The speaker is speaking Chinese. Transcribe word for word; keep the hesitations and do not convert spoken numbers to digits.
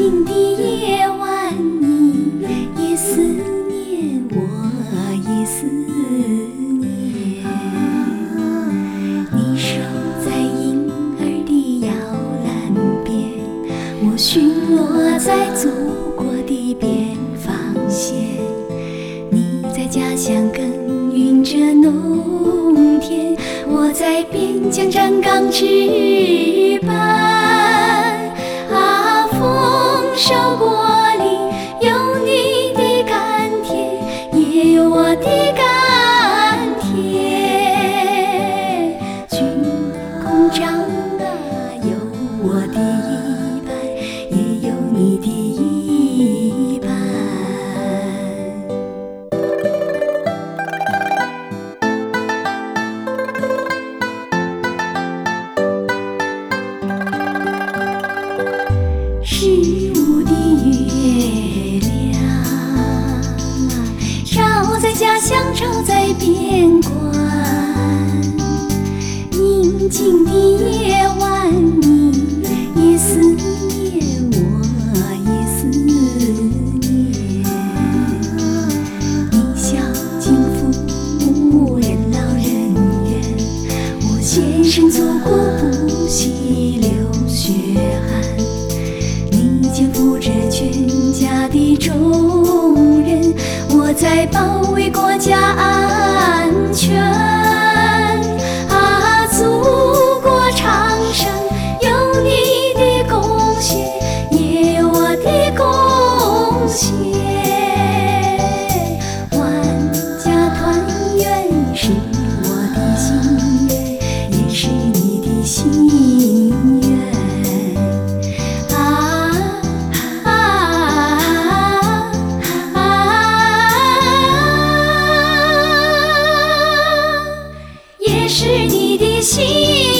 静的夜晚，你也思念，我也思念。你守在婴儿的摇篮边，我巡逻在祖国的边防线。你在家乡耕耘着农田，我在边疆站岗值班。啊，丰收国里有你的甘甜，也有我的甘甜。军功章啊，有我的一半，也有你的一半。十五的月亮，照在家乡，照在边关。宁静的夜晚，你也思念，我也思念。你孝敬父母，任劳任怨，我献身祖国，不惜流血汗。肩负着全家的重任，我在保卫国家安全。啊，祖国昌盛，有你的贡献，也有我的贡献。万家团圆是我的心愿，也是你的心愿。是你的心。